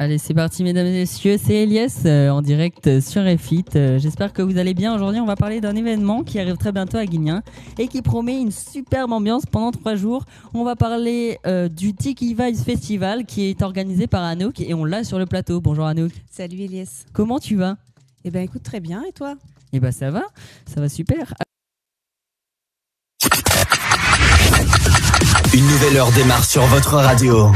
Allez, c'est parti, mesdames et messieurs. C'est Elias en direct sur F-It. J'espère que vous allez bien. Aujourd'hui, on va parler d'un événement qui arrive très bientôt à Guignan et qui promet une superbe ambiance pendant 3 jours. On va parler du Tiki Vibes Festival qui est organisé par Anouk et on l'a sur le plateau. Bonjour Anouk. Salut Elias. Comment tu vas ? Eh ben écoute, très bien. Et toi ? Eh ben ça va super. Une nouvelle heure démarre sur votre radio.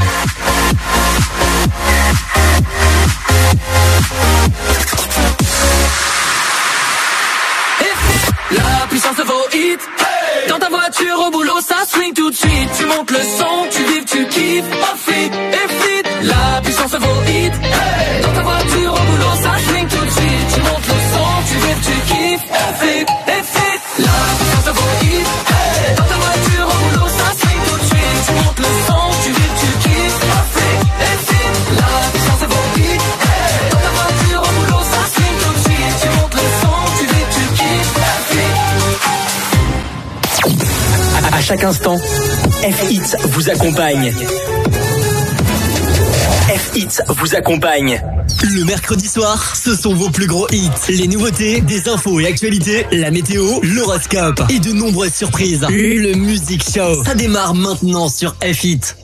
La puissance de vos hits. Hey, dans ta voiture au boulot, ça swing tout de suite. Tu montes le son, tu vibres, tu kiffes. Off-it et fit. La puissance de vos hits. Hey, dans ta voiture au boulot, ça swing tout de suite. Tu montes le son, tu vibres, tu kiffes. Off-it et fit. La puissance de vos hits. Hey, dans ta voiture au boulot, ça swing tout de suite. Tu montes le son, tu vibres, tu kiffes. Off-it et fit. La puissance de vos hits. Hey, dans ta voiture au boulot, ça swing tout de suite. Tu montes le son, tu vibres, tu kiffes. À chaque instant, F-Hits vous accompagne. F-Hits vous accompagne. Le mercredi soir, ce sont vos plus gros hits. Les nouveautés, des infos et actualités, la météo, l'horoscope et de nombreuses surprises. Le Music Show, ça démarre maintenant sur F-Hits.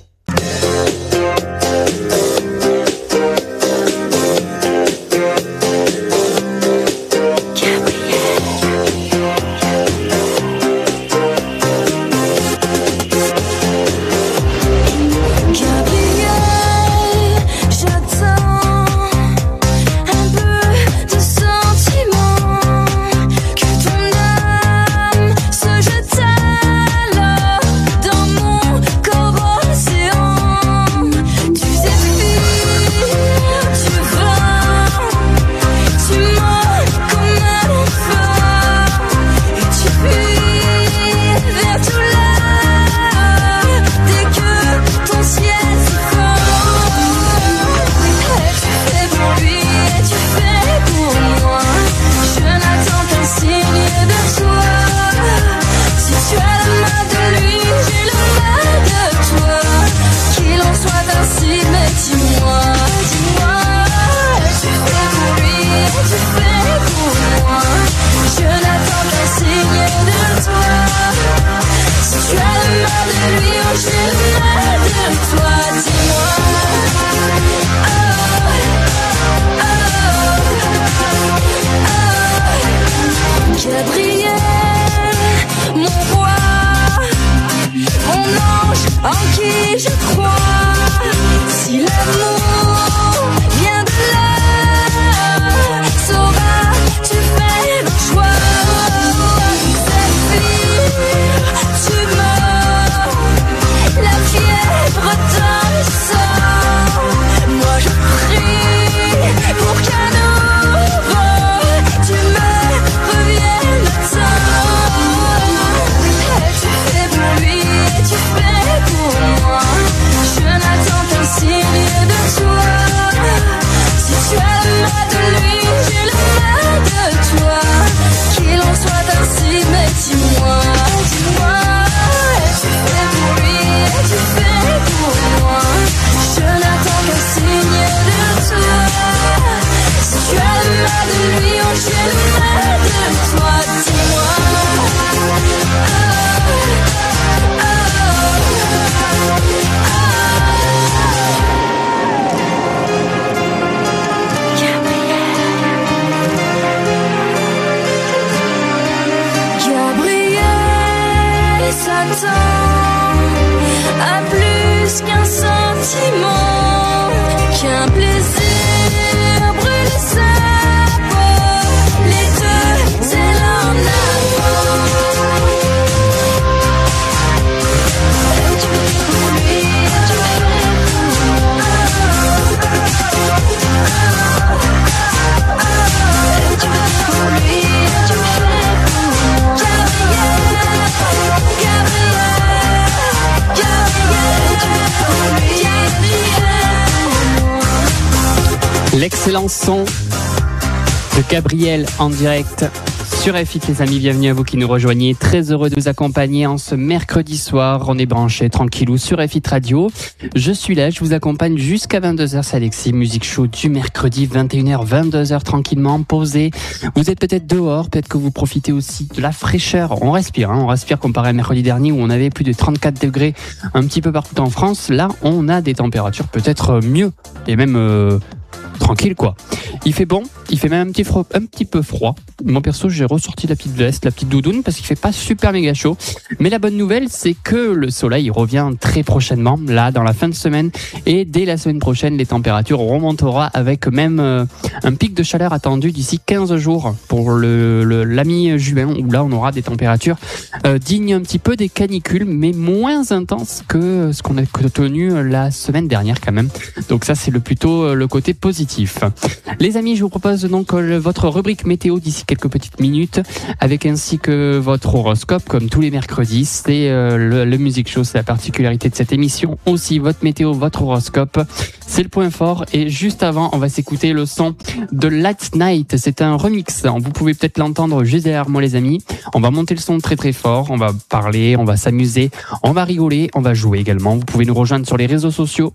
L'excellent son de Gabriel en direct Sur F8 les amis, bienvenue à vous qui nous rejoignez. Très heureux de vous accompagner en ce mercredi soir. On est branché tranquillou sur F8 Radio. Je suis là, je vous accompagne jusqu'à 22h. C'est Alexis, Music Show du mercredi 21h, 22h tranquillement, posé. Vous êtes peut-être dehors, peut-être que vous profitez aussi de la fraîcheur. On respire comparé à mercredi dernier où on avait plus de 34 degrés un petit peu partout en France. Là, on a des températures peut-être mieux et même tranquille quoi. Il fait bon, il fait même un petit peu froid. Moi perso, j'ai ressorti la petite veste, la petite doudoune parce qu'il fait pas super méga chaud. Mais la bonne nouvelle, c'est que le soleil revient très prochainement, là dans la fin de semaine, et dès la semaine prochaine, les températures remonteront avec même un pic de chaleur attendu d'ici 15 jours pour la mi-juin où là on aura des températures dignes un petit peu des canicules, mais moins intenses que ce qu'on a connu la semaine dernière quand même. Donc ça c'est plutôt le côté positif. Les amis, je vous propose donc votre rubrique météo d'ici quelques petites minutes, avec ainsi que votre horoscope comme tous les mercredis. C'est le Music Show, c'est la particularité de cette émission. Aussi votre météo, votre horoscope, c'est le point fort. Et juste avant, on va s'écouter le son de Last Night. C'est un remix, vous pouvez peut-être l'entendre juste derrière moi les amis. On va monter le son très très fort, on va parler, on va s'amuser, on va rigoler, on va jouer également. Vous pouvez nous rejoindre sur les réseaux sociaux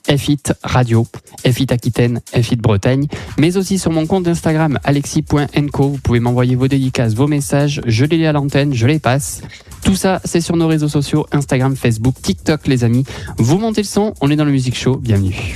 F8 Radio, F8 Aquitaine, F8 Bretagne, mais aussi sur mon compte Instagram alexis.nco. Vous pouvez m'envoyer vos dédicaces, vos messages, je les lis à l'antenne, je les passe. Tout ça, c'est sur nos réseaux sociaux, Instagram, Facebook, TikTok les amis. Vous montez le son, on est dans le Music Show, bienvenue.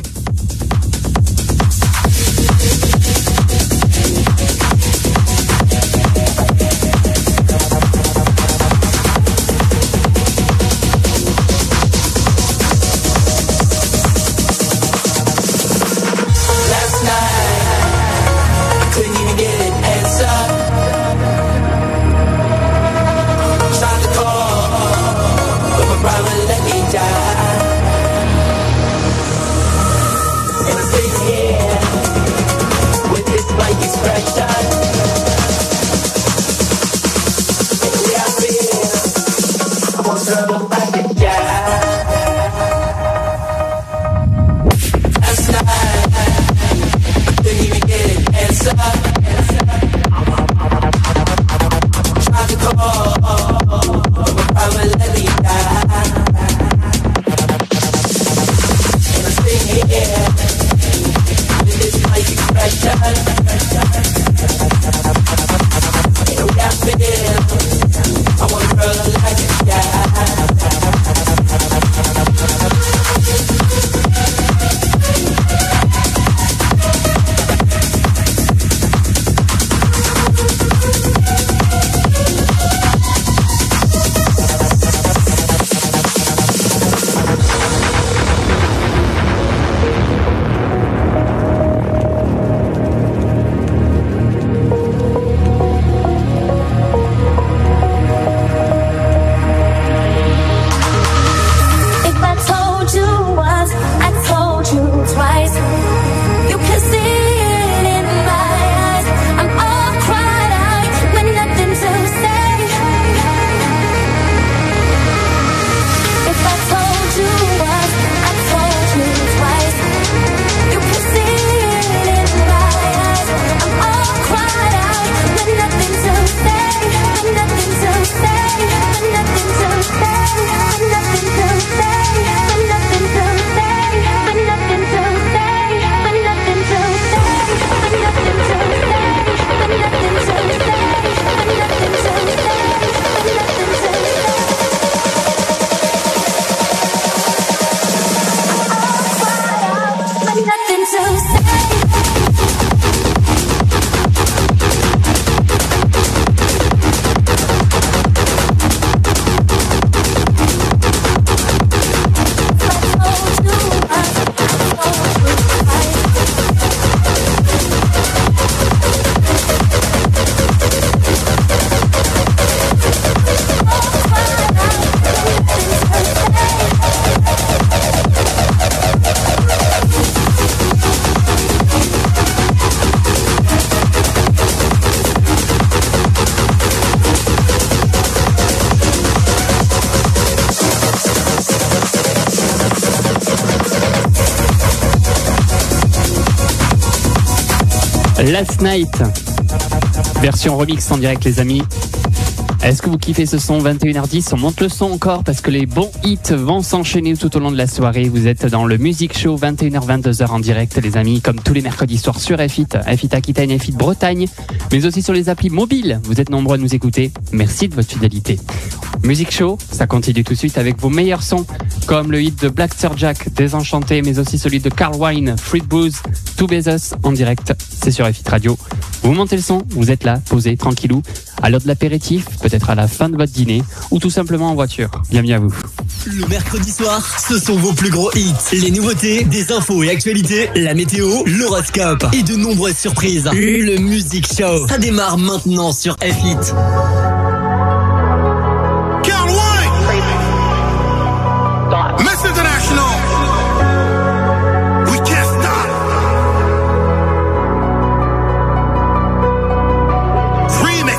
Last Night, Version remix en direct, les amis. Est-ce que vous kiffez ce son? 21h10, on monte le son encore parce que les bons hits vont s'enchaîner tout au long de la soirée. Vous êtes dans le Music Show, 21h-22h en direct, les amis, comme tous les mercredis soirs sur FIT Aquitaine, FIT Bretagne, mais aussi sur les applis mobiles. Vous êtes nombreux à nous écouter. Merci de votre fidélité. Music Show, ça continue tout de suite avec vos meilleurs sons, comme le hit de Black Sir Jack, Désenchanté, mais aussi celui de Carl Wine, Free Blues, To Bezos en direct. C'est sur FIT Radio. Vous montez le son, vous êtes là, posé, tranquillou, à l'heure de l'apéritif, peut-être à la fin de votre dîner, ou tout simplement en voiture. Bienvenue à vous. Le mercredi soir, ce sont vos plus gros hits. Les nouveautés, des infos et actualités, la météo, l'horoscope et de nombreuses surprises. Le Music Show, ça démarre maintenant sur FIT. Carl Wine, Miss International, we can't stop. Remix.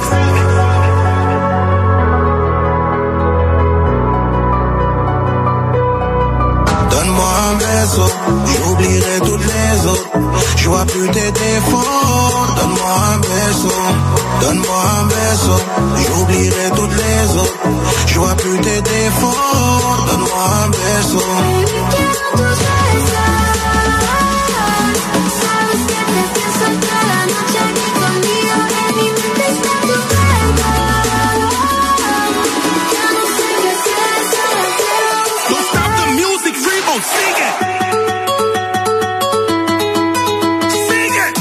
Donne-moi un beso, j'oublierai toutes les autres. Je vois plus tes défauts. Donne-moi un beso, donne-moi un beso, j'oublierai toutes les autres. Je vois plus tes défauts. Donne-moi un beso. Don't stop the music, Remo, sing it. Sing it.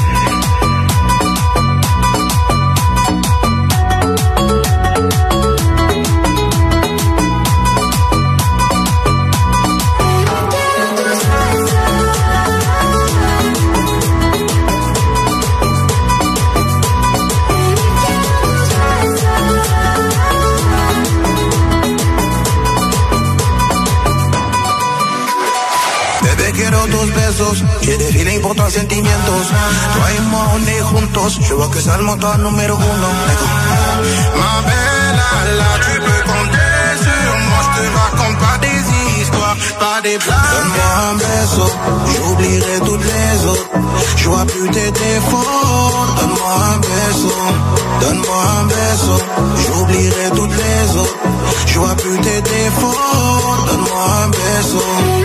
Bebé, quiero tus besos, quieres feeling por tus sentimientos. Toi et moi, on est juntos, je vois que ça le moteur numéro uno. Ma belle, là, tu peux compter sur moi, je te raconte pas des histoires, pas des blagues. Donne-moi un beso, j'oublierai toutes les autres. Je vois plus tes défauts. Donne-moi un beso, donne-moi un beso, j'oublierai toutes les autres. Je vois plus tes défauts. Donne-moi un beso.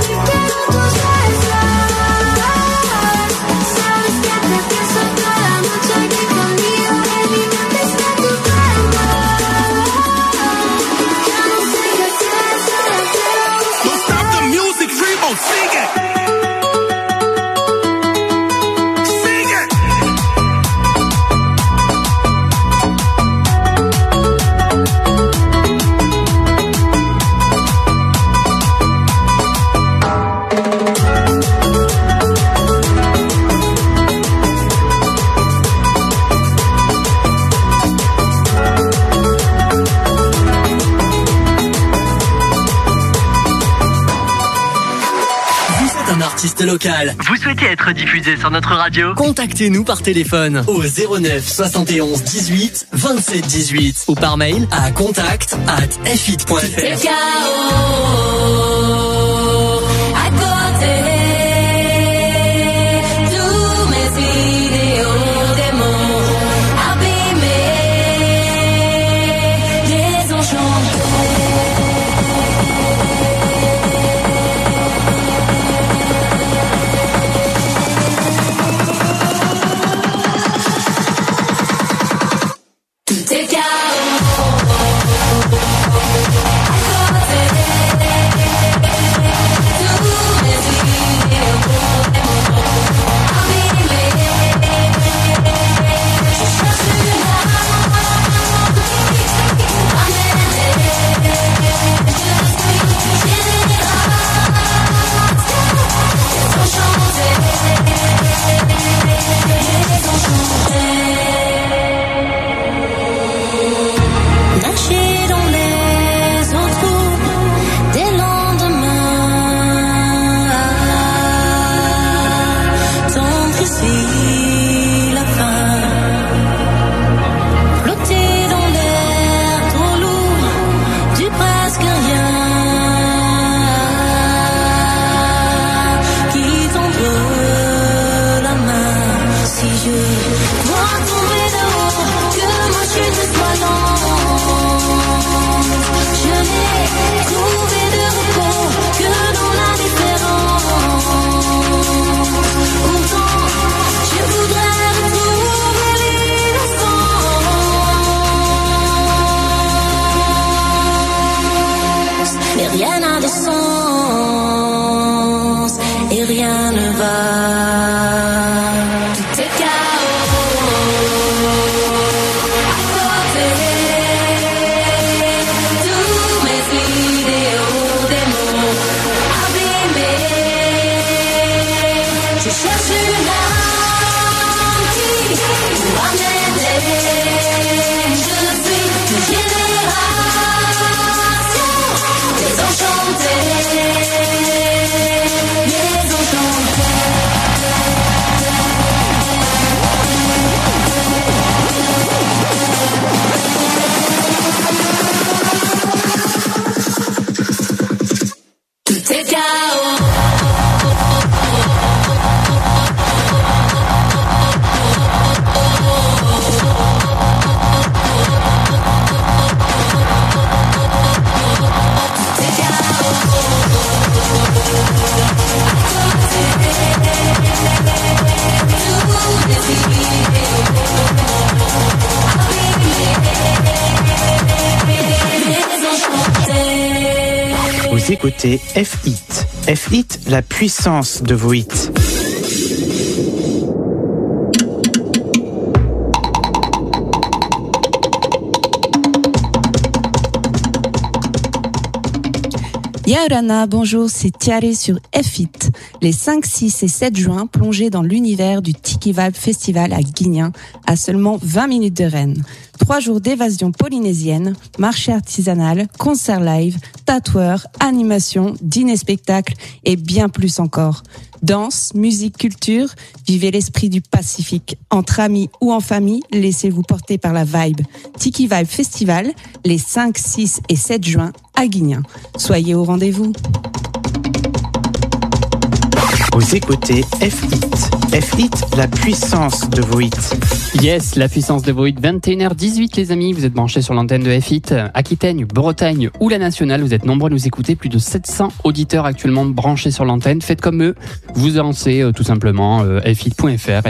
Don't stop the music, Remo, sing it. Sing it. Artiste local. Vous souhaitez être diffusé sur notre radio? Contactez-nous par téléphone au 09 71 18 27 18 ou par mail à contact@fit.fr. Take out Vous écoutez F-Hit. F-Hit, la puissance de vos hits. Yaorana, bonjour, c'est Tiare sur F-Hit. Les 5, 6 et 7 juin, plongez dans l'univers du Tiki Vibe Festival à Guignan, à seulement 20 minutes de Rennes. 3 jours d'évasion polynésienne, marché artisanal, concert live, tatoueurs, animation, dîner-spectacle et bien plus encore. Danse, musique, culture, vivez l'esprit du Pacifique. Entre amis ou en famille, laissez-vous porter par la vibe. Tiki Vibe Festival, les 5, 6 et 7 juin à Guignan. Soyez au rendez-vous. Vous écoutez F-Hit. F-Hit, la puissance de vos hits. Yes, la puissance de vos hits. 21h18 les amis, vous êtes branchés sur l'antenne de F-Hit. Aquitaine, Bretagne ou la nationale, vous êtes nombreux à nous écouter. Plus de 700 auditeurs actuellement branchés sur l'antenne. Faites comme eux, vous lancez tout simplement fhit.fr,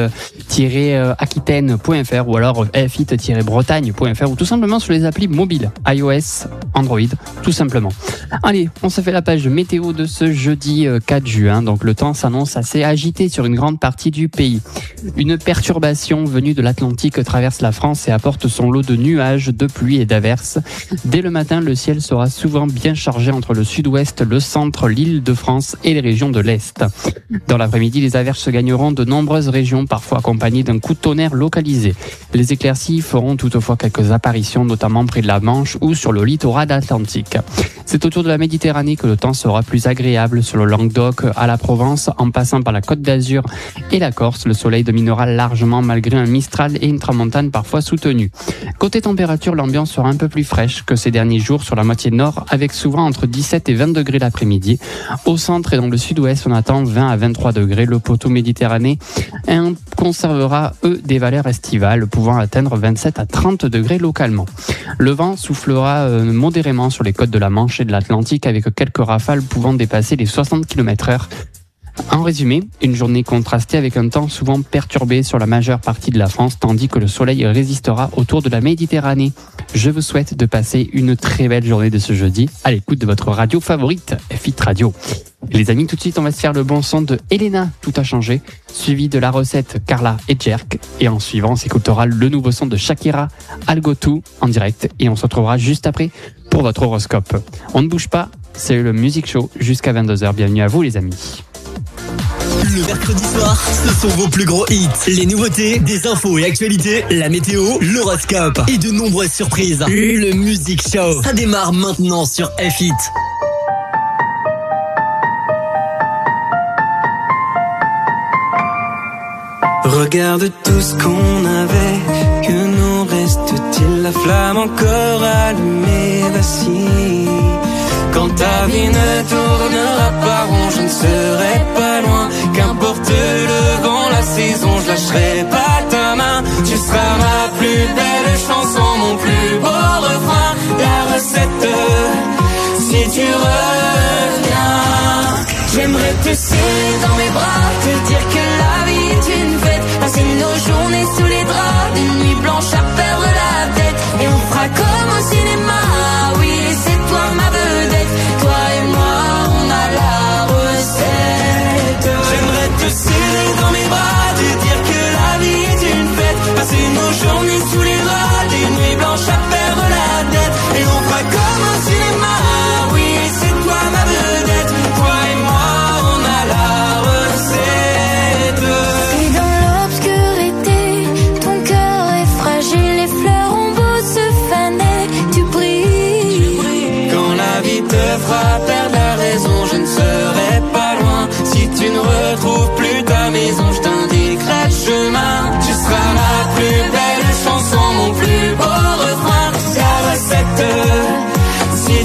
fhit-aquitaine.fr ou alors fhit-bretagne.fr ou tout simplement sur les applis mobiles, iOS, Android, tout simplement. Allez, on se fait la page météo de ce jeudi 4 juin. Donc le temps s'annonce assez agité sur une grande partie du pays. Une perturbation venue de l'Atlantique traverse la France et apporte son lot de nuages, de pluie et d'averses. Dès le matin, le ciel sera souvent bien chargé entre le sud-ouest, le centre, l'Île-de-France et les régions de l'Est. Dans l'après-midi, les averses gagneront de nombreuses régions, parfois accompagnées d'un coup de tonnerre localisé. Les éclaircies feront toutefois quelques apparitions, notamment près de la Manche ou sur le littoral atlantique. C'est autour de la Méditerranée que le temps sera plus agréable, sur le Languedoc à la Provence, en passant par la Côte d'Azur et la Corse. Le soleil dominera largement malgré un mistral et une tramontane parfois soutenue. Côté température, l'ambiance sera un peu plus fraîche que ces derniers jours sur la moitié nord, avec souvent entre 17 et 20 degrés l'après-midi. Au centre et dans le sud-ouest, on attend 20 à 23 degrés. Le poteau méditerranéen conservera, des valeurs estivales, pouvant atteindre 27 à 30 degrés localement. Le vent soufflera modérément sur les côtes de la Manche et de l'Atlantique, avec quelques rafales pouvant dépasser les 60 km/h. En résumé, une journée contrastée avec un temps souvent perturbé sur la majeure partie de la France, tandis que le soleil résistera autour de la Méditerranée. Je vous souhaite de passer une très belle journée de ce jeudi à l'écoute de votre radio favorite, F-Hit Radio. Les amis, tout de suite, on va se faire le bon son de Elena, Tout a changé, suivi de la recette Carla et Jerk. Et en suivant, on s'écoutera le nouveau son de Shakira, Algo Tu, en direct. Et on se retrouvera juste après pour votre horoscope. On ne bouge pas, c'est le Music Show jusqu'à 22h. Bienvenue à vous les amis. Le mercredi soir, ce sont vos plus gros hits. Les nouveautés, des infos et actualités, la météo, l'horoscope et de nombreuses surprises. Le Music Show, ça démarre maintenant sur F-Hit. Regarde tout ce qu'on avait, que nous reste-t-il? La flamme encore allumée vacille. Quand ta vie ne tournera pas rond, je ne serai pas loin. Qu'importe le vent, la saison, je lâcherai pas ta main. Tu seras ma plus belle chanson, mon plus beau refrain. La recette, si tu reviens. J'aimerais te serrer dans mes bras, te dire que la vie est une fête. Passer nos journées sous les draps, des nuits blanches à perdre la tête. Et on fera comme au cinéma, oui c'est toi ma vedette. Toi et moi on a la recette. J'aimerais te serrer dans mes bras, te dire que la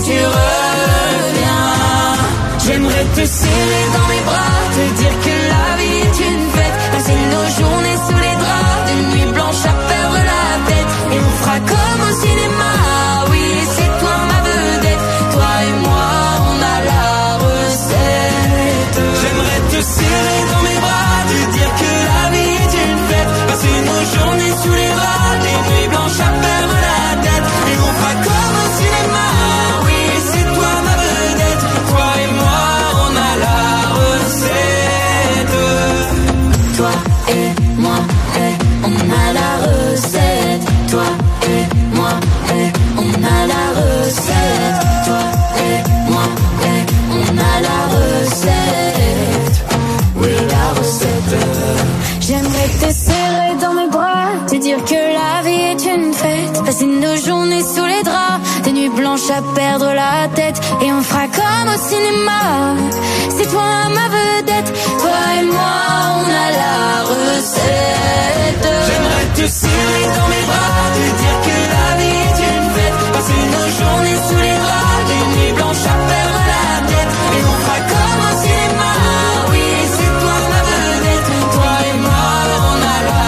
tu reviens. J'aimerais te serrer dans mes bras, te dire que la vie est une fête, passer nos journées sous les draps, de nuit blanche à perdre la tête, et on fera comme au cinéma. Oui, c'est toi ma vedette, toi et moi on a la recette. J'aimerais te serrer dans mes bras, te dire que la vie est une fête, passer nos journées sous les draps, des nuits blanches à perdre la tête, et on fera comme au cinéma. Oui, c'est toi ma vedette, toi et moi on a la recette. Toi et moi, on a la recette. Toi et moi, on a la recette. Toi et moi, on a la recette. Oui, la recette. J'aimerais te serrer dans mes bras, te dire que la vie est une fête, passer nos journées sous les draps, des nuits blanches à perdre la tête, et on fera comme au cinéma. C'est toi ma vedette, toi et moi on a la recette. J'aimerais te serrer dans mes bras, te dire que la vie est une fête, passer nos journées sous les draps, des nuits blanches à perdre la tête, et on fera comme au cinéma. Oui, c'est toi ma vedette, toi et moi on a la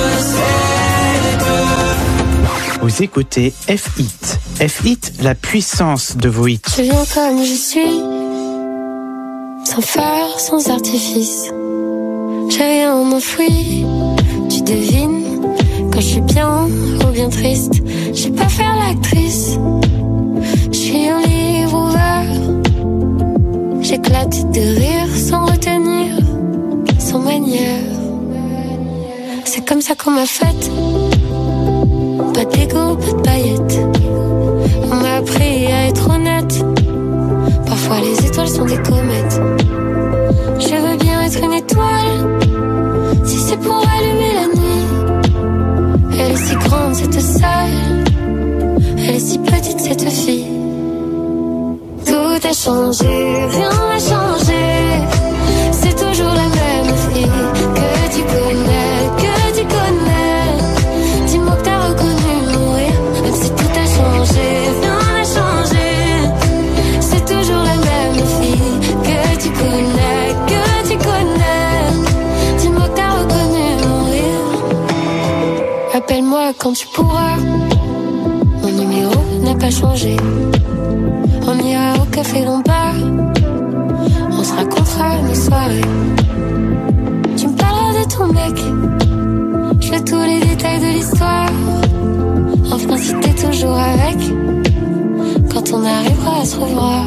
recette. Vous écoutez F-Hit. F-Hit, la puissance de vos hits. Je viens comme je suis, sans phare, sans artifice. J'ai rien enfoui, tu devines, quand je suis bien ou bien triste. Je sais pas faire l'actrice, je suis un livre ouvert. J'éclate de rire sans retenir, sans manière. C'est comme ça qu'on m'a faite, pas d'ego, pas de paillettes. On m'a appris à être honnête, parfois les étoiles sont des comètes. Je veux bien être une étoile, si c'est pour allumer la nuit. Elle est si grande cette salle, elle est si petite cette fille. Tout a changé, rien n'a changé, c'est toujours la même fille que tu connais, que tu connais. Dis-moi que t'as reconnu mon rire, même si tout a changé, rien n'a changé, c'est toujours la même fille que tu connais, que tu connais. Dis-moi que t'as reconnu mon rire. Appelle-moi quand tu pourras, mon numéro n'a pas changé. On ira au café Lombard, on se racontera nos soirées. Tu me parleras de ton mec, je veux tous les détails de l'histoire. Enfin si t'es toujours avec, quand on arrivera à se revoir.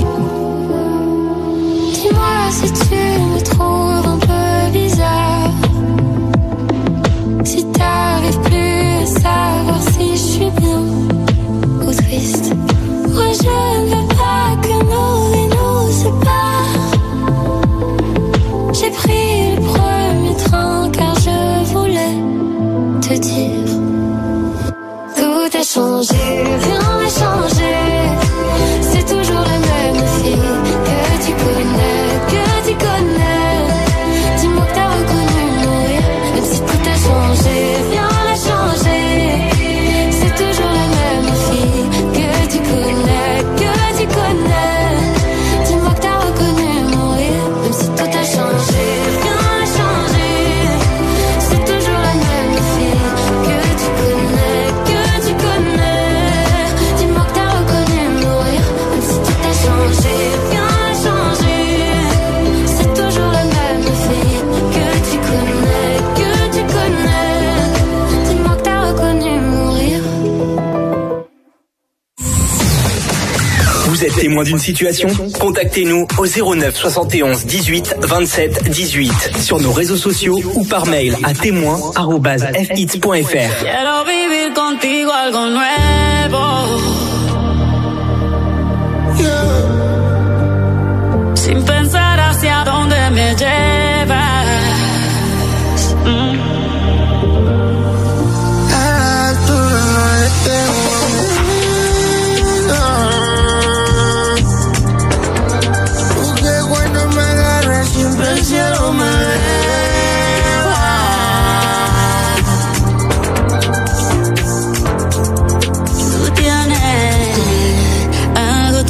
Dis-moi si tu me trouves un peu bizarre, si t'arrives plus à savoir si je suis bien ou triste. Moi je ne veux pas que nos vies nous séparent. J'ai pris le premier train car je voulais te dire. Tout a changé, rien n'a changé, c'est toujours la même fille que tu connais, que tu connais. Dis-moi que t'as reconnu mon rire, même si tout a changé, rien n'a changé, c'est toujours la même fille que tu connais, que tu connais. Dis-moi que t'as reconnu mon rire, même si tout a changé, rien n'a changé, c'est toujours la même fille que tu connais, que tu connais. Dis-moi que t'as reconnu mon rire, même si tout a changé, rien n'a changé, c'est toujours la même fille que tu connais, que tu connais. Dis-moi que t'as reconnu mon rire. Vous êtes témoin d'une situation? Contactez-nous au 09 71 18 27 18 sur nos réseaux sociaux ou par mail à témoin@fhits.fr. Quiero vivir contigo algo nuevo. Sin pensar hacia dónde me llevas. Qué bueno me agarras, siempre el cielo me eleva. Tú tienes algo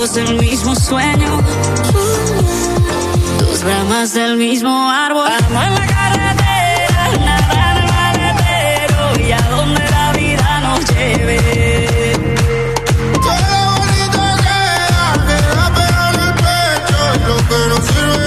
ojos el mismo sueño, tus ramas del mismo árbol. Vamos en la carretera, nada en el maletero y a donde la vida nos lleve. Todo lo bonito queda pegado en el pecho y lo que no sirve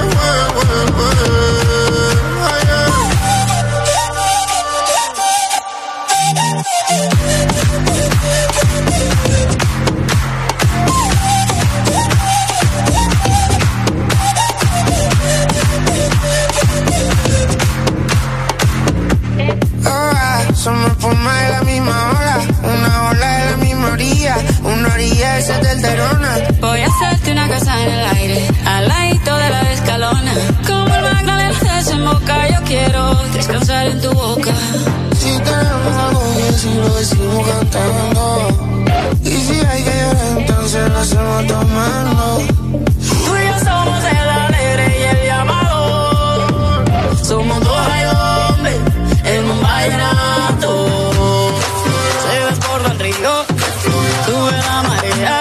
somos forma de la misma ola, una ola de la misma orilla, una orilla esa del Terona. Voy a hacerte una casa en el aire, al ladito de la escalona. Como el Magdalena desemboca, yo quiero descansar en tu boca. Si tenemos algo que si lo decimos cantando, y si hay que llorar entonces lo hacemos tomando. Tú y yo somos el alegre y el llamador, somos dos hombres en un vallenato. Se desborda el río, sube la marea,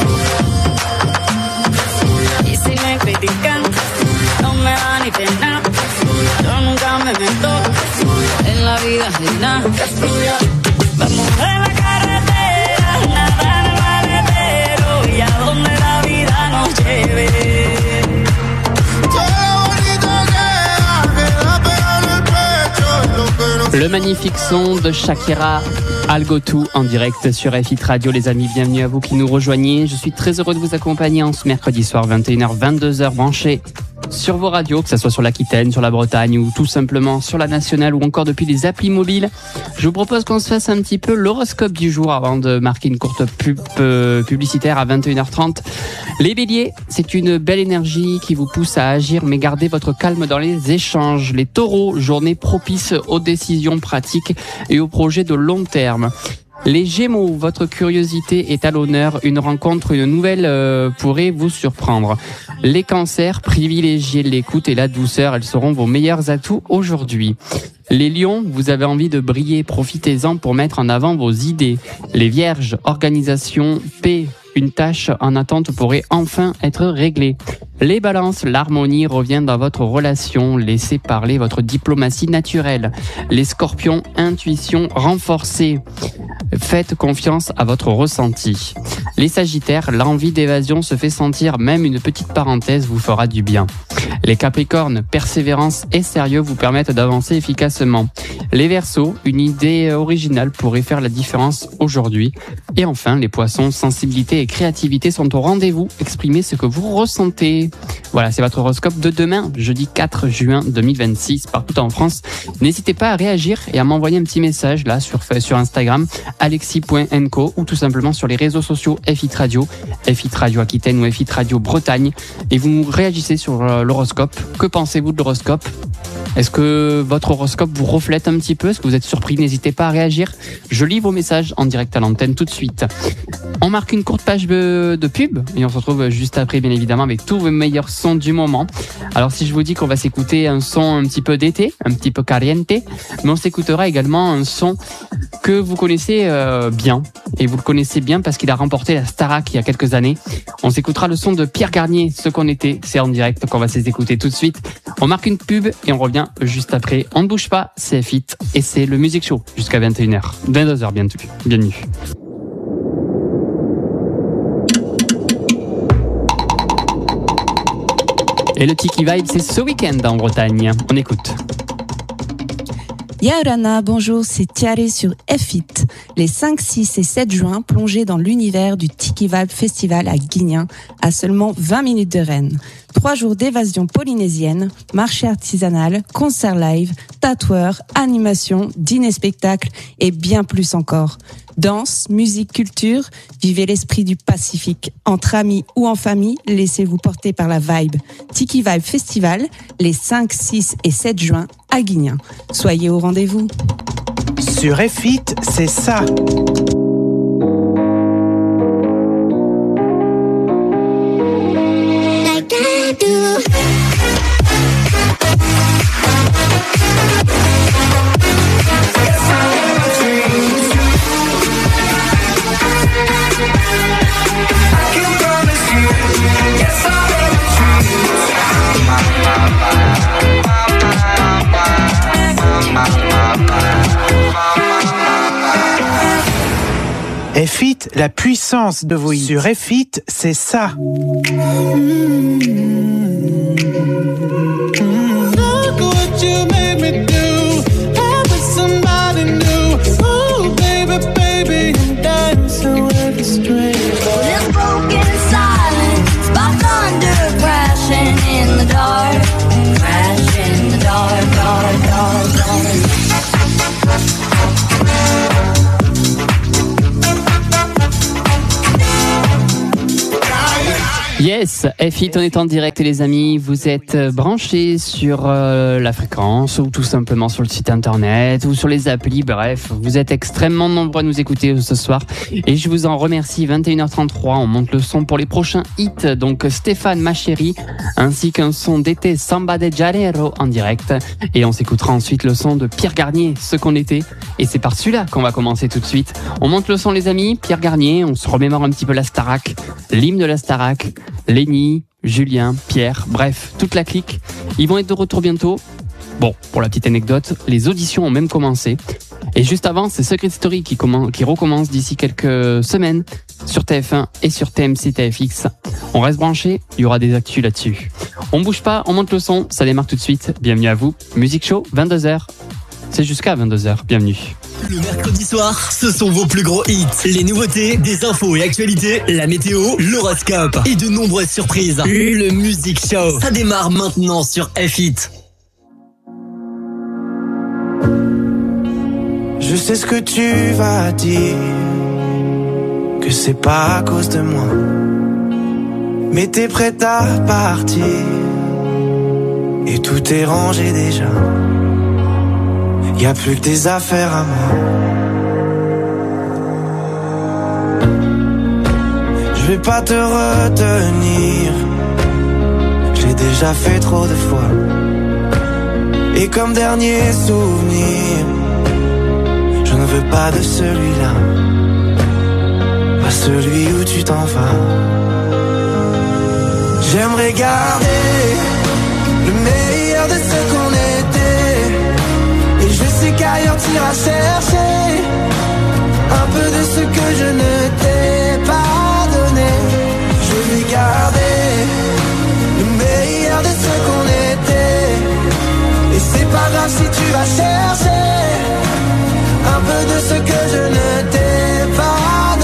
y si me critican no me da ni pena. Yo nunca me meto en la vida ajena. Vamos en la carretera, nada en el maletero y a donde la vida nos lleve. Le magnifique son de Shakira, I'll Go To, en direct sur FIT Radio. Les amis, bienvenue à vous qui nous rejoignez. Je suis très heureux de vous accompagner en ce mercredi soir, 21h, 22h, branchés sur vos radios, que ce soit sur l'Aquitaine, sur la Bretagne ou tout simplement sur la nationale ou encore depuis les applis mobiles. Je vous propose qu'on se fasse un petit peu l'horoscope du jour avant de marquer une courte publicitaire à 21h30. Les béliers, c'est une belle énergie qui vous pousse à agir, mais gardez votre calme dans les échanges. Les taureaux, journée propice aux décisions pratiques et aux projets de long terme. Les Gémeaux, votre curiosité est à l'honneur. Une rencontre, une nouvelle pourrait vous surprendre. Les Cancers, privilégiez l'écoute et la douceur. Elles seront vos meilleurs atouts aujourd'hui. Les Lions, vous avez envie de briller. Profitez-en pour mettre en avant vos idées. Les Vierges, organisation, paix. Une tâche en attente pourrait enfin être réglée. Les Balances, l'harmonie revient dans votre relation. Laissez parler votre diplomatie naturelle. Les Scorpions, intuition renforcée. Faites confiance à votre ressenti. Les Sagittaires, l'envie d'évasion se fait sentir. Même une petite parenthèse vous fera du bien. Les Capricornes, persévérance et sérieux vous permettent d'avancer efficacement. Les Verseaux, une idée originale pourrait faire la différence aujourd'hui. Et enfin, les Poissons, sensibilité et créativité sont au rendez-vous. Exprimez ce que vous ressentez. Voilà, c'est votre horoscope de demain, jeudi 4 juin 2026, partout en France. N'hésitez pas à réagir et à m'envoyer un petit message là sur Instagram, alexis.nco, ou tout simplement sur les réseaux sociaux FIT Radio Aquitaine ou FIT Radio Bretagne. Et vous réagissez sur l'horoscope. Que pensez-vous de l'horoscope ? Est-ce que votre horoscope vous reflète un petit peu ? Est-ce que vous êtes surpris ? N'hésitez pas à réagir. Je lis vos messages en direct à l'antenne tout de suite. On marque une courte page de pub et on se retrouve juste après, bien évidemment, avec tous vos meilleurs sons du moment. Alors, si je vous dis qu'on va s'écouter un son un petit peu d'été, un petit peu caliente, mais on s'écoutera également un son que vous connaissez bien. Et vous le connaissez bien parce qu'il a remporté la Starac il y a quelques années. On s'écoutera le son de Pierre Garnier, Ce qu'on était. C'est en direct qu'on va s'écouter tout de suite. On marque une pub et on revient juste après. On ne bouge pas, c'est FIT et c'est le Music Show jusqu'à 21h. 22h bientôt. Bienvenue. Et le Tiki Vibe, c'est ce week-end en Bretagne. On écoute. Yaorana, bonjour, c'est Tiare sur FIT. Les 5, 6 et 7 juin, plongez dans l'univers du Tiki Vibe Festival à Guignin, à seulement 20 minutes de Rennes. 3 jours d'évasion polynésienne, marché artisanal, concert live, tatoueurs, animation, dîner-spectacle et bien plus encore. Danse, musique, culture, vivez l'esprit du Pacifique. Entre amis ou en famille, laissez-vous porter par la vibe. Tiki Vibe Festival, les 5, 6 et 7 juin à Guignin. Soyez au rendez-vous. Sur FIT, c'est ça. I can promise you F8, la puissance de vos hits. Sur F8, c'est ça. Look what you made me do. I'm with somebody new. Ooh, baby, baby, I'm dancing with a stranger. This broken silence, by thunder crashing in the dark, crash in the dark, dark, dark, dark. Yes, F8, on est en direct les amis, vous êtes branchés sur la fréquence ou tout simplement sur le site internet ou sur les applis, bref, vous êtes extrêmement nombreux à nous écouter ce soir et je vous en remercie. 21h33, on monte le son pour les prochains hits, donc Stéphane ma chérie ainsi qu'un son d'été Samba de Janeiro en direct et on s'écoutera ensuite le son de Pierre Garnier, Ce qu'on était, et c'est par celui-là qu'on va commencer tout de suite. On monte le son les amis, Pierre Garnier, on se remémore un petit peu la Starac, l'hymne de la Starac. Lenny, Julien, Pierre, bref, toute la clique. Ils vont être de retour bientôt. Bon, pour la petite anecdote, les auditions ont même commencé. Et juste avant, c'est Secret Story qui recommence d'ici quelques semaines sur TF1 et sur TMC TFX. On reste branché, il y aura des actus là-dessus. On bouge pas, on monte le son, ça démarre tout de suite. Bienvenue à vous. Music Show, 22h. C'est jusqu'à 22h, bienvenue. Le mercredi soir, ce sont vos plus gros hits. Les nouveautés, des infos et actualités, la météo, l'horoscope et de nombreuses surprises. Le Music Show, ça démarre maintenant sur F8. Je sais ce que tu vas dire, que c'est pas à cause de moi, mais t'es prête à partir et tout est rangé déjà. Y'a plus que tes affaires à moi. Je vais pas te retenir, j'ai déjà fait trop de fois. Et comme dernier souvenir, je ne veux pas de celui-là, pas celui où tu t'en vas. J'aimerais garder le meilleur de ce qu'on était. Et je sais qu'ailleurs t'iras chercher un peu de ce que je ne t'ai pas donné. Je vais garder le meilleur de ce qu'on était. Et c'est pas grave si tu vas chercher un peu de ce que je ne t'ai pas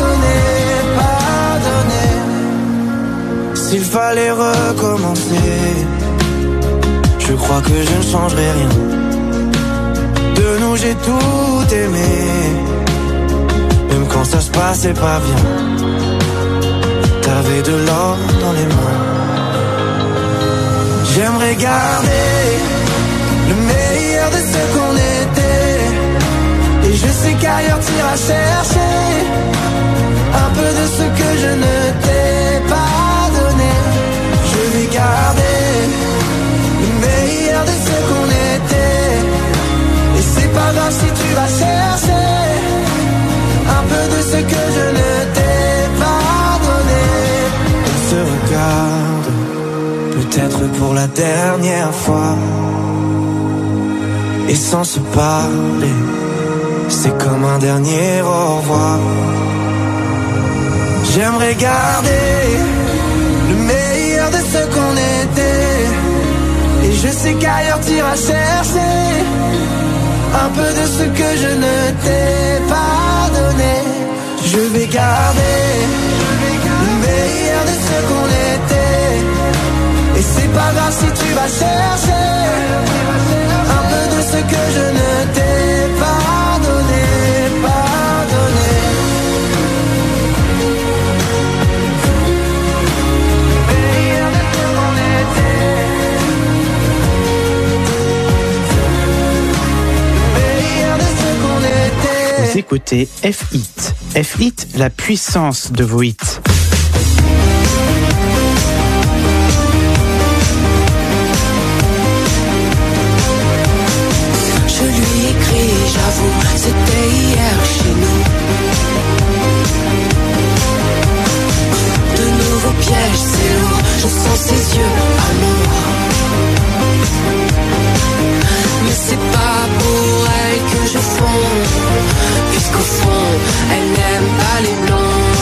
donné, S'il fallait recommencer, je crois que je ne changerai rien. De nous j'ai tout aimé, même quand ça se passait pas bien. T'avais de l'or dans les mains. J'aimerais garder le meilleur de ce qu'on était. Et je sais qu'ailleurs t'iras chercher un peu de ce que je ne t'ai pas donné. Je vais garder le meilleur de ce qu'on était. Et c'est pas grave si tu vas chercher un peu de ce que je ne t'ai pas donné. On se regarde, peut-être pour la dernière fois. Et sans se parler, c'est comme un dernier au revoir. J'aimerais garder le meilleur de ce qu'on était. Et je sais qu'ailleurs t'iras chercher un peu de ce que je ne t'ai pas donné. Je vais garder le meilleur de ce qu'on était. Et c'est pas grave si tu vas chercher un peu de ce que je ne t'ai pas donné, pas donné. Le meilleur de ce qu'on était. Vous écoutez F8. F8, la puissance de vos hits. Je lui écris, j'avoue, c'était hier chez nous. De nouveaux pièges, c'est lourd, je sens ses yeux amour. Mais c'est pas pour elle que je fonds, puisqu'au fond, elle n'aime pas les blonds.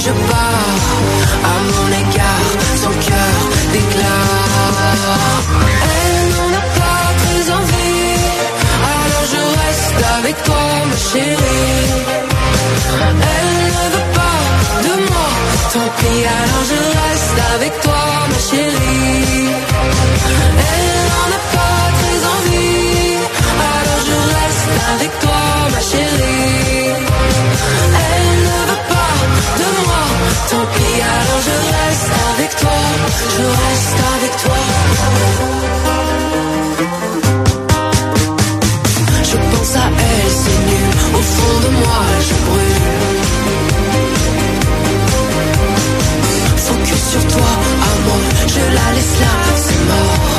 je pars. À mon égard, son cœur déclare. Elle n'en a pas très envie, alors je reste avec toi ma chérie. Elle ne veut pas de moi, tant pis, alors je reste avec toi ma chérie. Elle n'en a pas très envie, alors je reste avec toi ma chérie. Elle ne veut pas de moi, tant pis, alors je reste avec toi, je reste avec toi. Je pense à elle, c'est nul, au fond de moi je brûle. Focus sur toi, amour, je la laisse là, c'est mort.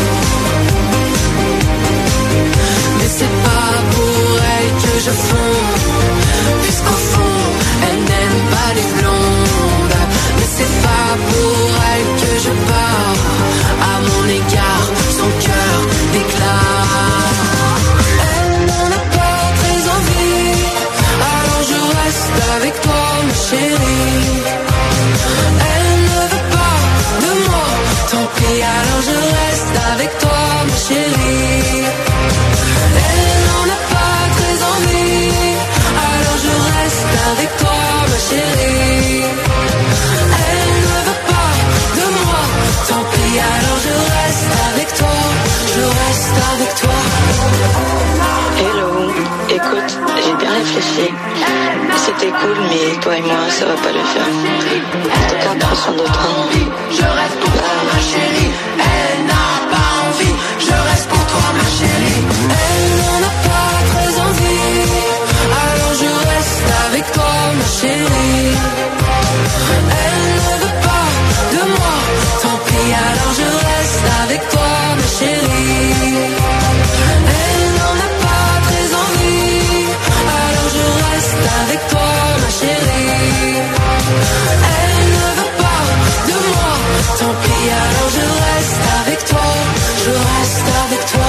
Mais c'est pas pour elle que je fonds, puisqu'au fond, elle n'aime pas les blondes. Mais c'est pas pour elle que je pars. À mon égard, son cœur déclare. Elle n'en a pas très envie, alors je reste avec toi ma chérie. Elle ne veut pas de moi, tant pis, alors je reste avec toi ma chérie. Elle n'en a pas très envie, alors je reste avec toi ma chérie. Elle ne veut pas de moi, tant pis, alors je reste avec toi, je reste avec toi. Hello, écoute, j'ai bien réfléchi. C'était cool, mais toi et moi, ça va pas le faire. En tout cas, prends soin de toi. Je reste pour toi ma chérie. Elle n'a pas envie, je reste pour toi ma chérie. Elle n'en a pas très envie, alors je reste avec toi ma chérie. Elle ne veut pas de moi, tant pis, alors je reste avec toi ma chérie. Elle n'en a pas très envie, alors je reste avec toi ma chérie. Elle ne veut pas de moi, tant pis, alors je reste avec toi, je reste avec toi.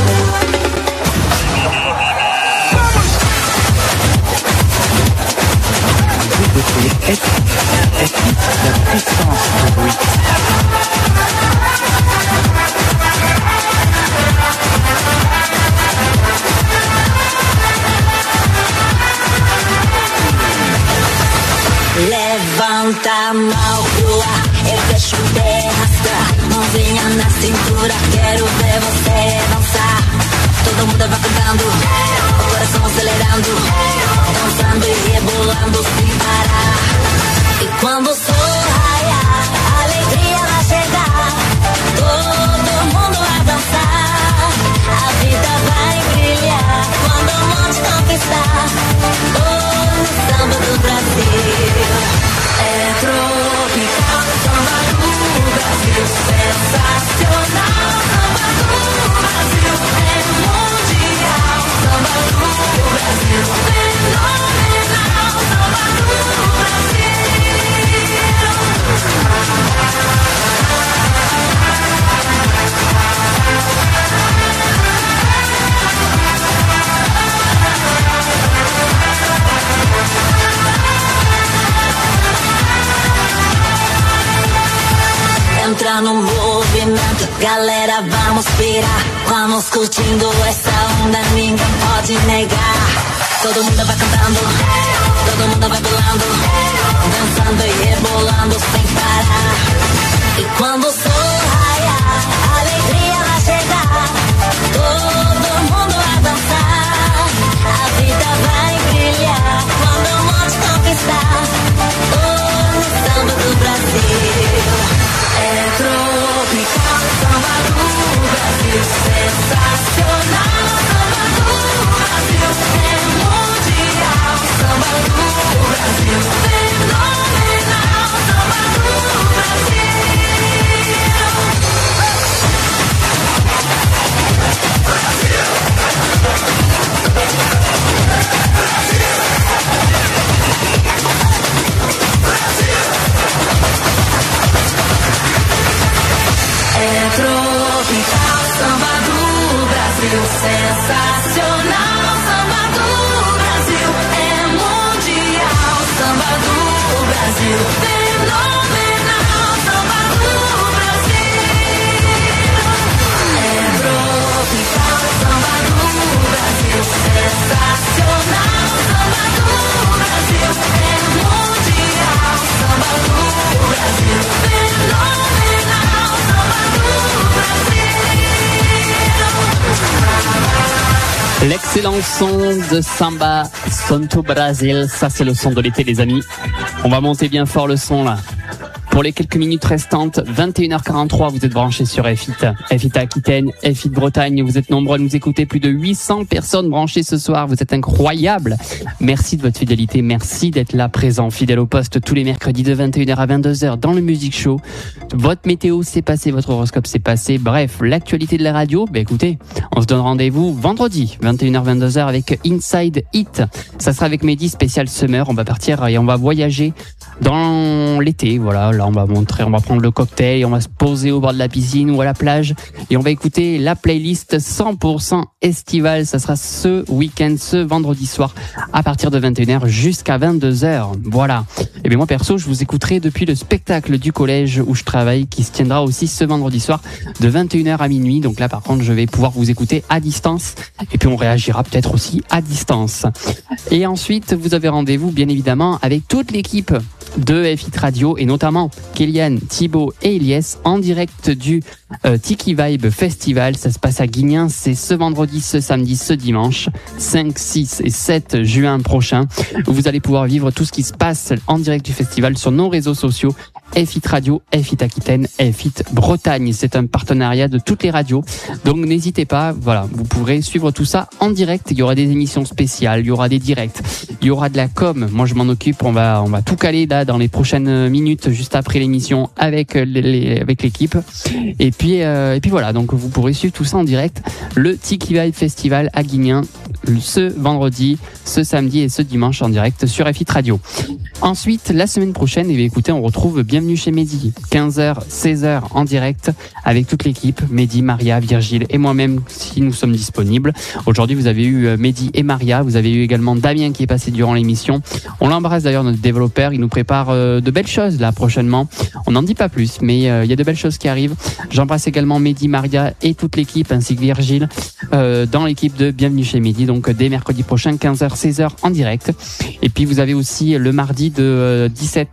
Vous écoutez F8, la puissance du bruit. Levanta a mão pro ar, eu deixo o pé arrastar. Mãozinha na cintura, quero ver você dançar. Todo mundo vai cantando, o coração acelerando, dançando e rebolando sem parar. E quando o sol raiar, a alegria vai chegar. Todo mundo vai dançar, a vida vai brilhar. Quando o monte conquistar, no samba do Brasil. É tropical, samba do Brasil, sensacional. Samba do Brasil, é mundial. Samba do Brasil, fenomenal. Samba do Brasil. Entra no movimento, galera, vamos pirar. Vamos curtindo essa onda, ninguém pode negar. Todo mundo vai cantando, todo mundo vai pulando, dançando e rebolando sem parar. E quando o sol raiar, a alegria vai chegar. Todo mundo vai dançar, a vida vai brilhar. Quando o monte conquistar, no samba do Brasil. É tropical, samba do Brasil, sensacional. Samba do Brasil, é mundial. Samba do Brasil, fenomenal. Samba do Brasil. É tropical, samba do Brasil, sensacional. Samba do Brasil, é mundial. Samba do Brasil. Fenomenal, samba do Brasil. É tropical, samba do Brasil. Sensacional, samba do Brasil. É mundial, samba do Brasil. Fenomenal, samba do Brasil. L'excellent son de Samba Santo Brasil, ça c'est le son de l'été les amis. On va monter bien fort le son là. Pour les quelques minutes restantes, 21h43, vous êtes branchés sur F8. F8 Aquitaine, F8 Bretagne, vous êtes nombreux à nous écouter, plus de 800 personnes branchées ce soir, vous êtes incroyables. Merci de votre fidélité, merci d'être là présent, fidèle au poste tous les mercredis de 21h à 22h dans le Music Show. Votre météo s'est passé, votre horoscope s'est passé, bref, l'actualité de la radio, écoutez, on se donne rendez-vous vendredi, 21h-22h avec Inside Hit. Ça sera avec Mehdi, spécial Summer, on va partir et on va voyager dans l'été, voilà, là on va prendre le cocktail, on va se poser au bord de la piscine ou à la plage et on va écouter la playlist 100% estivale. Ça sera ce week-end, ce vendredi soir à partir de 21h jusqu'à 22h. Voilà. Et bien moi perso, je vous écouterai depuis le spectacle du collège où je travaille qui se tiendra aussi ce vendredi soir de 21h à minuit. Donc là par contre, je vais pouvoir vous écouter à distance et puis on réagira peut-être aussi à distance. Et ensuite, vous avez rendez-vous bien évidemment avec toute l'équipe de F8 Radio et notamment Kéliane, Thibaut et Elias en direct du Tiki Vibe Festival. Ça se passe à Guignan, c'est ce vendredi, ce samedi, ce dimanche 5, 6 et 7 juin prochain. Vous allez pouvoir vivre tout ce qui se passe en direct du festival sur nos réseaux sociaux F8 Radio, F8 Aquitaine, F8 Bretagne. C'est un partenariat de toutes les radios. Donc n'hésitez pas, voilà, vous pourrez suivre tout ça en direct. Il y aura des émissions spéciales, il y aura des directs, il y aura de la com. Moi je m'en occupe, on va tout caler là dans les prochaines minutes juste après l'émission avec l'équipe. Et puis voilà, donc vous pourrez suivre tout ça en direct. Le Tiki Vibe Festival à Guignan ce vendredi, ce samedi et ce dimanche en direct sur F8 Radio. Ensuite, la semaine prochaine, écoutez, on retrouve Bienvenue chez Mehdi, 15h, 16h en direct avec toute l'équipe, Mehdi, Maria, Virgile et moi-même si nous sommes disponibles. Aujourd'hui, vous avez eu Mehdi et Maria, vous avez eu également Damien qui est passé durant l'émission. On l'embrasse d'ailleurs, notre développeur, il nous prépare de belles choses là prochainement. On n'en dit pas plus, mais il y a de belles choses qui arrivent. J'embrasse également Mehdi, Maria et toute l'équipe ainsi que Virgile dans l'équipe de Bienvenue chez Mehdi. Donc dès mercredi prochain, 15h, 16h en direct. Et puis vous avez aussi le mardi de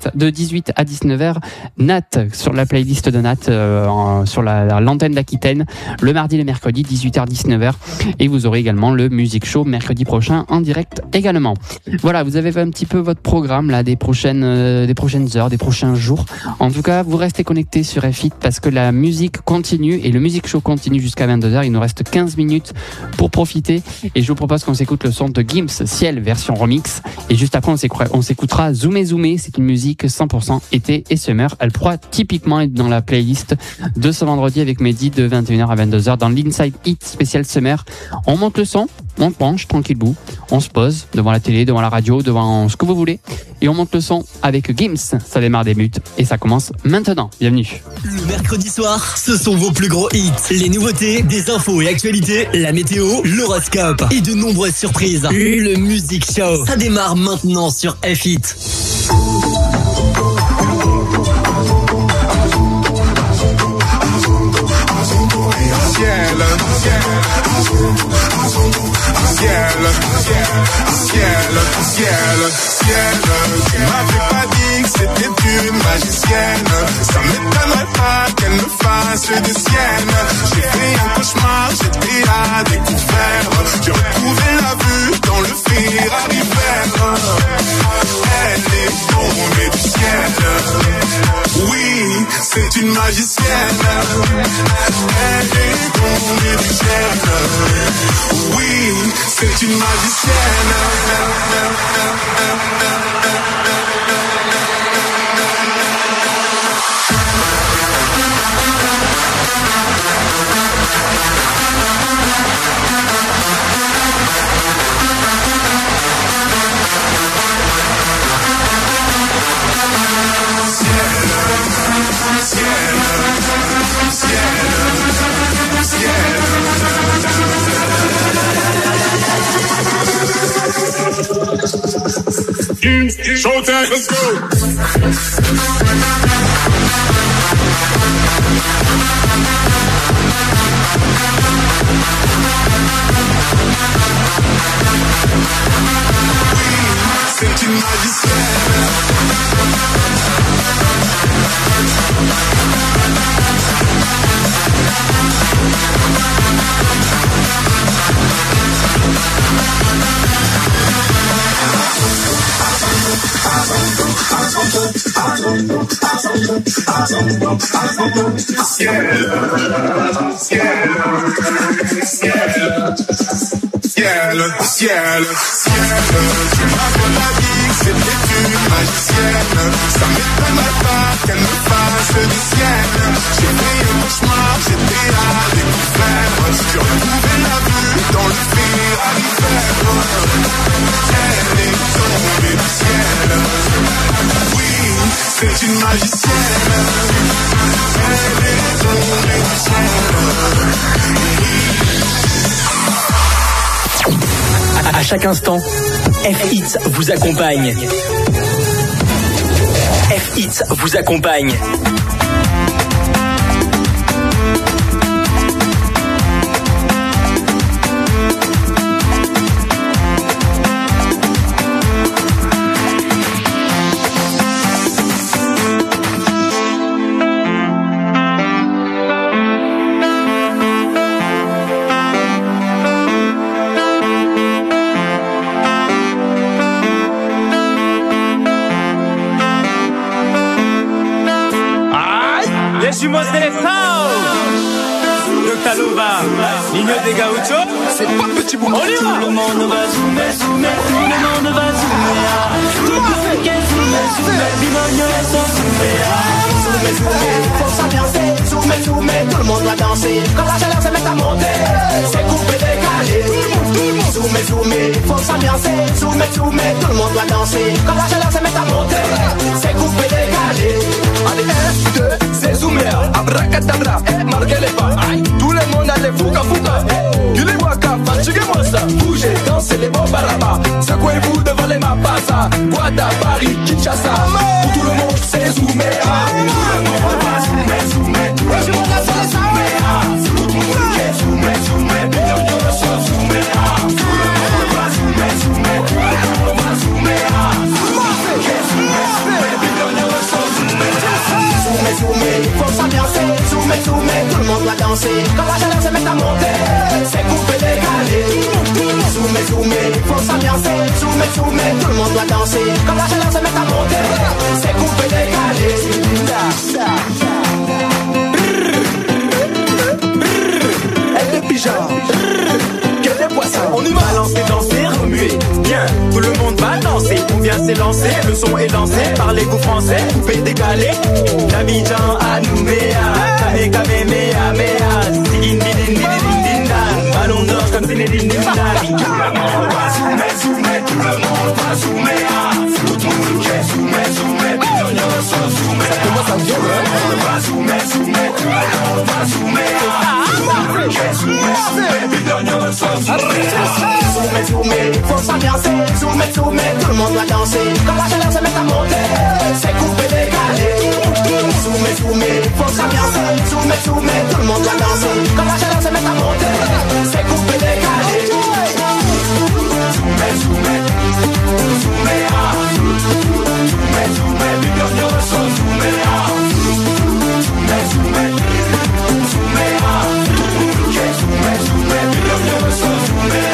18 à 19h, Nat sur la playlist de Nat sur l'antenne d'Aquitaine. Le mardi et le mercredi, 18h, 19h. Et vous aurez également le Music Show mercredi prochain en direct également. Voilà, vous avez un petit peu votre programme là des prochaines heures, des prochains jours. En tout cas, vous restez connectés sur F8 parce que la musique continue et le Music Show continue jusqu'à 22h. Il nous reste 15 minutes pour profiter et je vous propose qu'on s'écoute le son de Gims, Ciel, version remix. Et juste après, on s'écoutera Zoomé Zoomé. C'est une musique 100% été et summer. Elle pourra typiquement être dans la playlist de ce vendredi avec Mehdi de 21h à 22h dans l'Inside Hit spécial summer. On monte le son, on penche tranquille bout, on se pose devant la télé, devant la radio, devant ce que vous voulez et on monte le son avec Gims. Ça démarre des buts et ça commence maintenant. Bienvenue. Le mercredi soir, ce sont vos plus gros hits, les nouveautés, des infos et actualités, la météo, l'horoscope et de nombreuses surprises. Le Music Show, ça démarre maintenant sur F8. Ciel, tu m'avais pas dit que c'était une magicienne. Ça m'étonnerait pas qu'elle me fasse des siennes. J'ai fait un cauchemar, j'étais à découvert. J'ai retrouvé la vue dans le Ferrari vert. Elle est tombée du ciel. Oui, c'est une magicienne. Elle est tombée du ciel. Oui, c'est une magicienne. Showtime, let's go. C'est une magicienne. Ciel, tu m'appelles la vie, c'était une magicienne. Ça m'étonnerait pas qu'elle me fasse du ciel. J'ai fait un cauchemar, j'étais à découvert. Je retrouvais la vue dans le Ferrari vert. Elle est tombée du ciel. Oui, c'est une magicienne. Elle est tombée du ciel. À chaque instant, F-Hits vous accompagne. F-Hits vous accompagne. Decimos del Estado de Talouba, Niño de Gaucho. C'est pas petit bout. On y va. Tout le monde va zoomer, zoomer, tout le monde va zoomer. Tout le monde qui est zoomer, zoomer, Bimogno et son zoomer. Zoomer, zoomer, faut s'ambiancer, zoomer, zoomer, tout le monde va danser. Quand la chaleur se met à monter, c'est coupé, décalé. Zoomer, zoomer, faut s'ambiancer, zoomer, zoomer, tout le monde va danser. Quand la chaleur se met à monter, c'est coupé, décalé. Allez, 1, 2, c'est zoomer, abracadabra, marquez les pas. Tout le monde a les fouga fouga. Gulé waka, fatiguez-moi ça. Bougez, dansez les bons barabas. Secouez-vous devant les mapasa. Guada, Paris, Kinshasa. Pour tout le monde, c'est zoomer. Tout le monde va zoomer, zoomer. Tout le monde va zoomer. Tout le monde est zoomer, zoomer. Bignon, sur zoomer. Tout le monde va zoomer, zoomer. Tout le monde va zoomer. Tout le monde est zoomer, zoomer. Bignon, sur zoomer. Zoomer, zoomer, faut s'ambiancer. Zoomer, zoomer, tout le monde va danser. Quand la chaleur se met à monter, c'est coupé, décalé. Zoomer, zoomer, faut s'ambiancer. Zoomer, zoomer, tout le monde doit danser. Quand la chaleur se met à monter, c'est coupé, décalé. Elle est pyjama. Quel est poisson? On y va lancer, danser, remuer. Bien, tout le monde va danser. On vient s'élancer, le son est lancé par les coups français. Coupé, décalé. D'Abidjan à Nouméa. Kame, kame, mea, mea. Digin, digin, digin, digin, dan. Ballon d'or comme Zinedine Zidane. Tout le monde va zoomer, zoomer. Tout le monde va zoomer. Tout le monde qui est zoomer, zoomer. Bignon, sur zoomer. Ça commence à bien, hein? Tout le monde va zoomer, zoomer. Tout le monde va zoomer. Tout le monde qui est zoomer, zoomer. Bignon, sur zoomer. Zoomer, zoomer, faut s'ambiancer. Zoomer, zoomer, tout le monde doit danser. Quand la chaleur se met à monter, c'est coupé, décalé. Zoomer, zoomer, faut s'ambiancer. Zoomer, zoomer, tout le monde doit danser. Quand la chaleur se met à monter, c'est coupé, décalé. Zoomer, zoomer, zoomer, zoomer, zoomer, Bignon, sur zoomer. Zoomer, zoomer, zoomer, zoomer, zoomer, Bignon, sur zoomer.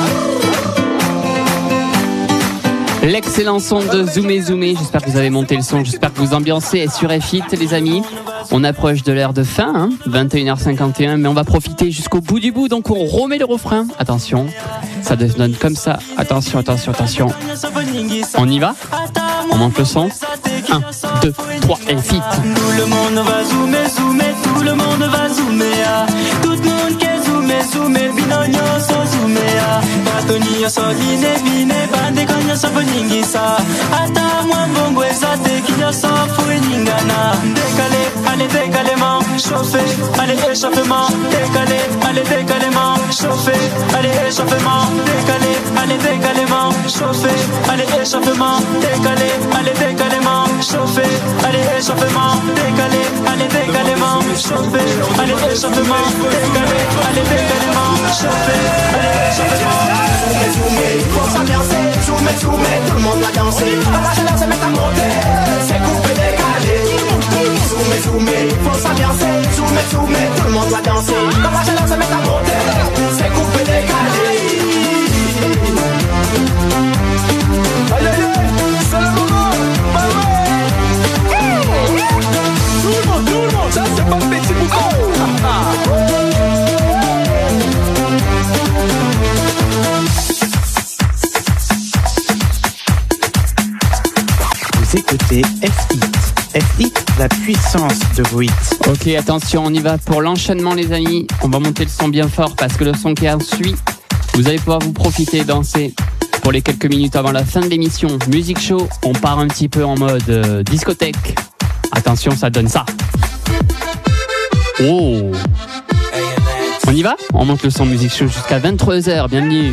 L'excellent son de Zoomé Zoomé, j'espère que vous avez monté le son, j'espère que vous ambiancez sur F-Hit les amis. On approche de l'heure de fin, hein, 21h51, mais on va profiter jusqu'au bout du bout, donc on remet le refrain. Attention, ça donne comme ça, attention, attention, attention. On y va? On monte le son. 1, 2, 3 et F-Hit. Tout le monde va zoomer, zoomer, tout le monde va zoomer. Tout le monde qui est zoomer, zoomer, Bignon, so zoomer. Batoni, so vine, vine, bande, kanyo, so boningisa. Ata, moi, bongo, ezate, kinyo, so foueningana. Décalé, allez, décalé, man. chauffé, allez échauffement, décalé, allez décalément, chauffé, allez échauffement, décalé, allez décalément, chauffé, allez échauffement, décalé, allez décalément, chauffé, allez échauffement, décalé, allez décalément, chauffé, allez échauffement, décalé, allez décalément, chauffé, allez échauffement. Faut s'ambiancer, zoomé, tout le monde va danser. La chaleur se met à monter, c'est coupé, décalé. Zoomé, faut s'ambiancer, zoomé, tout le monde va danser. La chaleur se met à monter, c'est coupé, décalé. Allez, c'est le moment, tout le monde, ça c'est pas le petit boucan. Vous écoutez F-Hit. F-Hit, la puissance de vos hits. Ok, attention, on y va pour l'enchaînement les amis. On va monter le son bien fort parce que le son qui suit, vous allez pouvoir vous profiter et danser pour les quelques minutes avant la fin de l'émission. Music Show, on part un petit peu en mode discothèque. Attention, ça donne ça. Oh. On y va? On monte le son Music Show jusqu'à 23h, bienvenue.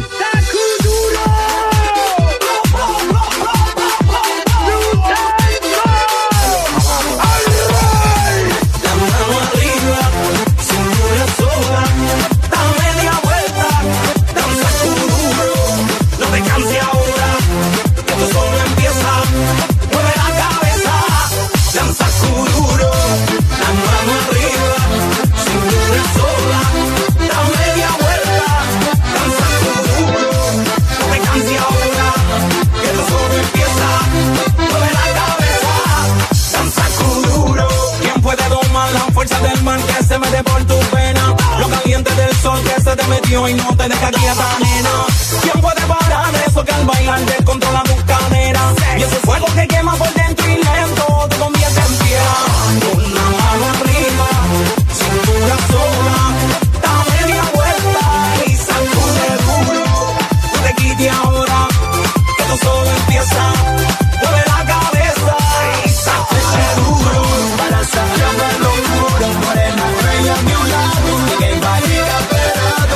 Y no te deja quieta, nena. ¿Quién puede parar eso que al bailar descontrola tu cadera? Y ese fuego que quema por dentro y lento te convierte en piedra. Una mano arriba, cintura sola, da media vuelta y sacude duro. No te quites ahora, que esto solo empieza. Mueve la cabeza y sacude duro. Para sacar la locura, morena, bella a mi lado, que vaya esperado.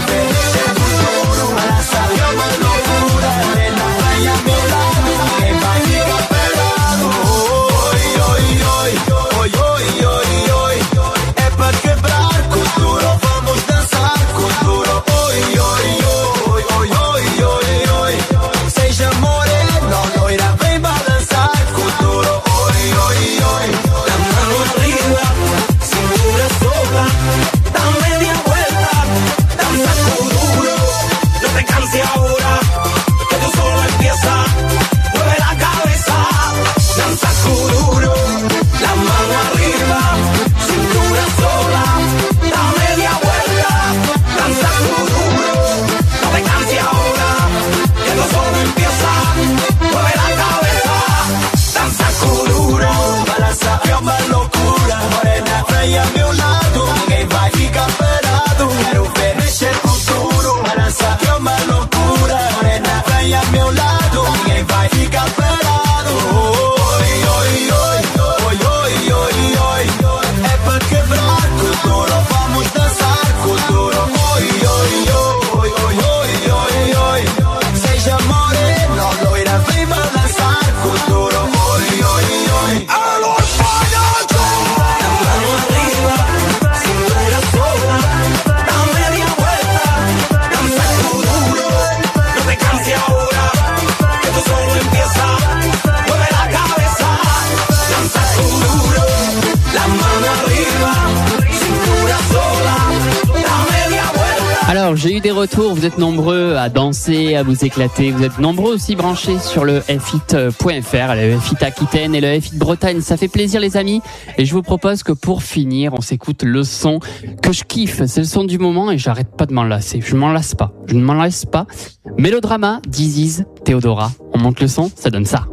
J'ai eu des retours, vous êtes nombreux à danser, à vous éclater, vous êtes nombreux aussi branchés sur le fhit.fr, le Fhit Aquitaine et le Fhit Bretagne, ça fait plaisir les amis, et je vous propose que pour finir, on s'écoute le son que je kiffe, c'est le son du moment et j'arrête pas de m'en lasser, je ne m'en lasse pas, Mélodrama, Diziz, Théodora, on monte le son, ça donne ça.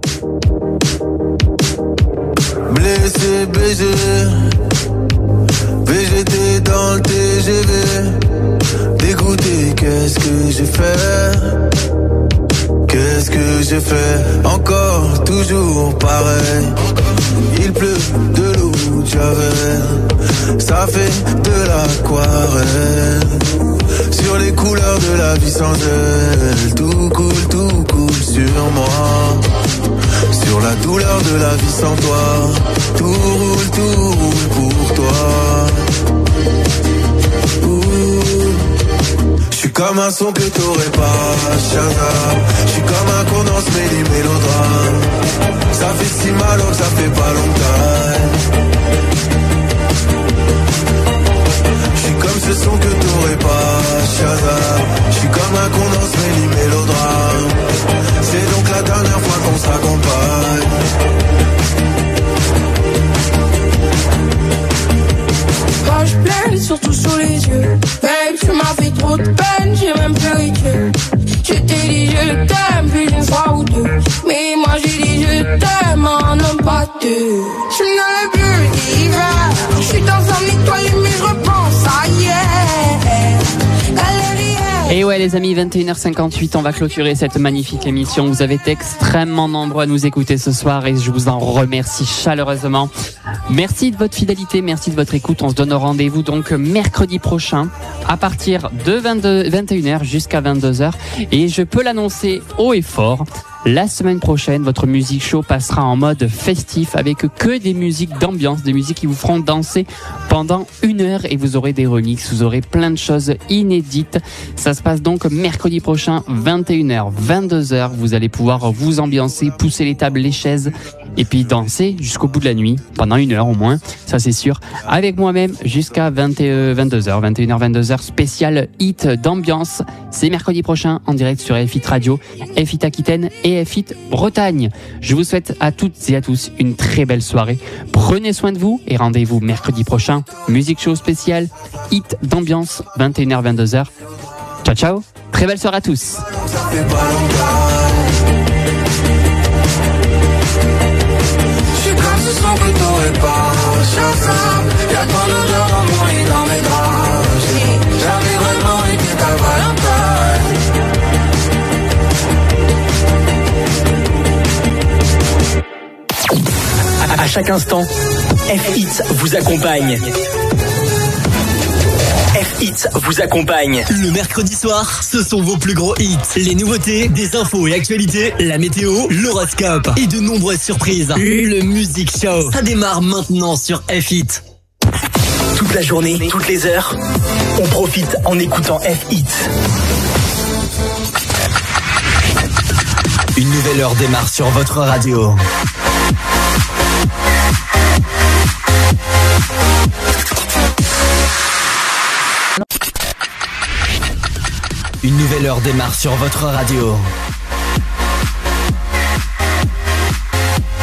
Blessé, BG, VGT dans le TGV. Dégoûté, qu'est-ce que j'ai fait? Qu'est-ce que j'ai fait? Encore, toujours pareil. Il pleut de l'eau de Javel. Ça fait de l'aquarelle sur les couleurs de la vie sans elle. Tout coule sur moi, sur la douleur de la vie sans toi. Tout roule pour toi. J'suis comme un son que t'aurais pas, Shazam. J'suis comme un condensé des mélodrames. Ça fait si mal alors que ça fait pas longtemps. J'suis comme ce son que t'aurais pas, Shazam. J'suis comme un condensé des mélodrames. C'est donc la dernière fois qu'on s'accompagne. Quand je pleure, surtout sur les yeux. Babe, tu m'as fait trop de peine, j'ai même pleuré que je t'ai dit je t'aime, plus d'une fois ou deux. Mais moi j'ai dit je t'aime, en homme pas deux. Je n'avais plus d'hiver, je suis dans un étoile mais je repense à hier. Et ouais les amis, 21h58, on va clôturer cette magnifique émission. Vous avez été extrêmement nombreux à nous écouter ce soir et je vous en remercie chaleureusement. Merci de votre fidélité, merci de votre écoute. On se donne rendez-vous donc mercredi prochain à partir de 21h jusqu'à 22h. Et je peux l'annoncer haut et fort, la semaine prochaine, votre musique show passera en mode festif avec que des musiques d'ambiance, des musiques qui vous feront danser pendant 1 heure et vous aurez des remixes, vous aurez plein de choses inédites. Ça se passe donc mercredi prochain, 21h, 22h. Vous allez pouvoir vous ambiancer, pousser les tables, les chaises et puis danser jusqu'au bout de la nuit, pendant 1 heure au moins, ça c'est sûr, avec moi-même jusqu'à 22h, 21h, 22h, spécial hit d'ambiance. C'est mercredi prochain en direct sur F8 Radio, F8 Aquitaine et F8 Bretagne. Je vous souhaite à toutes et à tous une très belle soirée. Prenez soin de vous et rendez-vous mercredi prochain. Musique show spécial, hit d'ambiance, 21h, 22h. Ciao, ciao. Très belle soirée à tous. Ce son que t'aurais pas, Shazam. Y'a tant d'odeurs en moi et dans mes draps. J'ai jamais vraiment été ta Valentine. À chaque instant, F8 vous accompagne. F8 vous accompagne. Le mercredi soir, ce sont vos plus gros hits. Les nouveautés, des infos et actualités, la météo, l'horoscope et de nombreuses surprises. Le Music Show, ça démarre maintenant sur F8. Toute la journée, toutes les heures, on profite en écoutant F8. Une nouvelle heure démarre sur votre radio. Une nouvelle heure démarre sur votre radio.